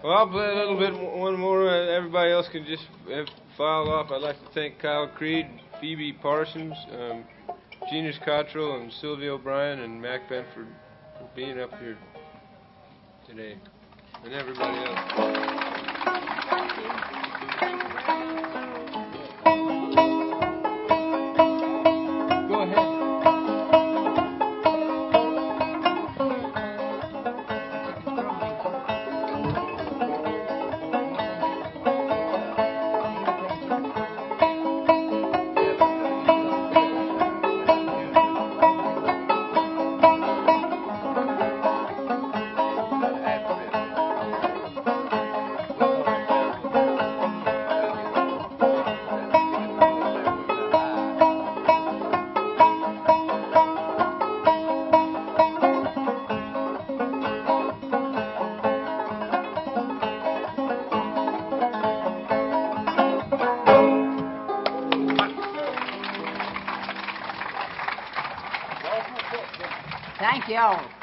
Well, I'll play a little bit, one more. Everybody else can just file off. I'd like to thank Kyle Creed, Phoebe Parsons, Genius Cottrell, and Sylvia O'Brien, and Mac Benford for being up here today, and everybody else. Thank you.